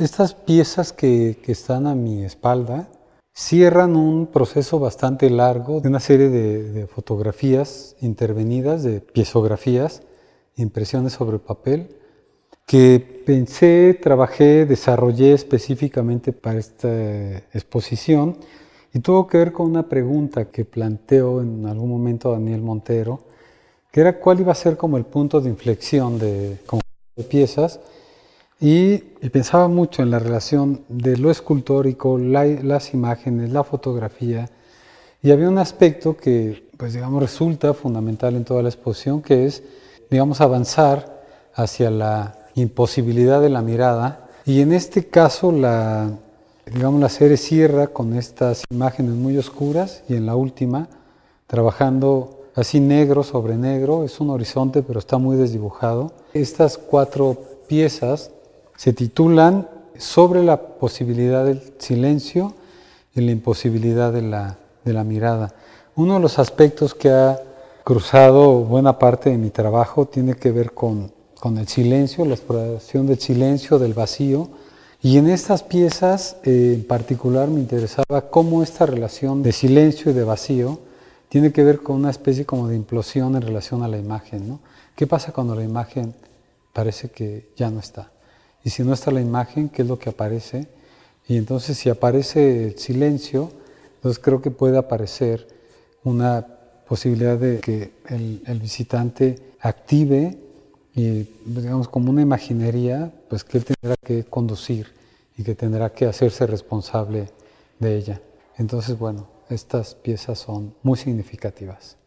Estas piezas que están a mi espalda cierran un proceso bastante largo de una serie de fotografías intervenidas, de piezografías, impresiones sobre papel, que pensé, trabajé, desarrollé específicamente para esta exposición, y tuvo que ver con una pregunta que planteó en algún momento Daniel Montero, que era cuál iba a ser como el punto de inflexión de piezas, y pensaba mucho en la relación de lo escultórico, las imágenes, la fotografía, y había un aspecto que, pues digamos, resulta fundamental en toda la exposición, que es, digamos, avanzar hacia la imposibilidad de la mirada, y en este caso la serie cierra con estas imágenes muy oscuras, y en la última, trabajando así negro sobre negro, es un horizonte pero está muy desdibujado. Estas 4 piezas se titulan Sobre la posibilidad del silencio y la imposibilidad de la mirada. Uno de los aspectos que ha cruzado buena parte de mi trabajo tiene que ver con el silencio, la exploración del silencio, del vacío. Y en estas piezas en particular me interesaba cómo esta relación de silencio y de vacío tiene que ver con una especie como de implosión en relación a la imagen, ¿no? ¿Qué pasa cuando la imagen parece que ya no está? Y si no está la imagen, ¿qué es lo que aparece? Y entonces si aparece el silencio, entonces creo que puede aparecer una posibilidad de que el visitante active y, digamos, como una imaginería, pues que él tendrá que conducir y que tendrá que hacerse responsable de ella. Entonces, bueno, estas piezas son muy significativas.